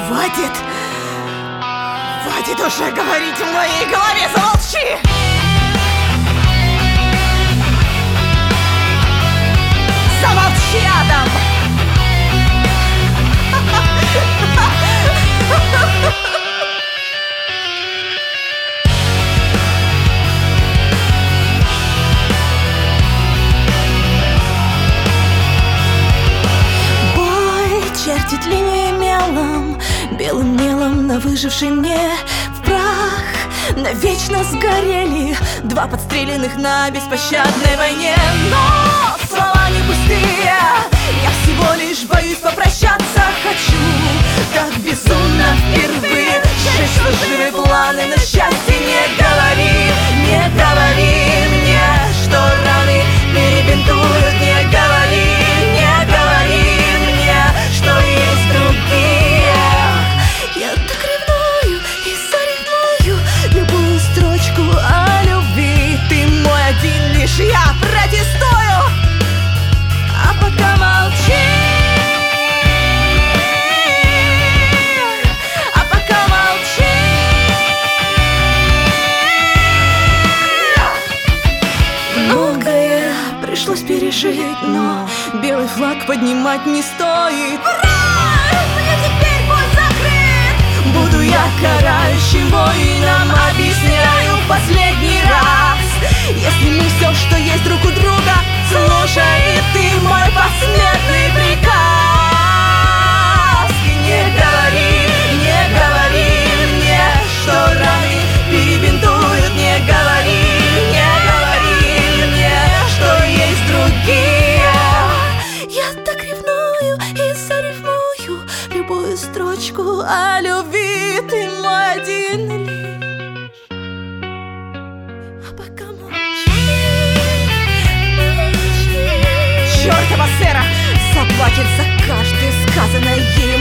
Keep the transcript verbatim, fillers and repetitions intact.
Хватит! Хватит уже говорить в моей голове, замолчи! Замолчи, Адам! Боль чертит линии мелом, белым мелом на выжившей мне. В прах навечно сгорели два подстреленных на беспощадной войне. Но слова не пустые, я всего лишь боюсь попрощаться. Хочу так безумно впервые сжечь лживые планы на счастье. Не говори, не говори мне, что раны перебинтуют. Не говори, не говори мне, что есть другие. Я так ревную и заревную любую строчку о любви. Ты мой один лишь, я протестую, а пока молчи. А пока молчи. Многое пришлось пережить, но белый флаг поднимать не стоит. Ура! Мне теперь путь закрыт. Буду я карающим воином, объясняю в последний раз. Если мы все, что есть друг у друга, слушай, и ты мой посмертный приказ. И не говори, не говори мне, что раны перебинтуют. Не говори, не говори мне, что есть другие. Я так ревную и заревную любую строчку о любви. Ты мой один лишь, а пока молчи, молчи. Чёртова Сэра заплатит за каждое сказанное ей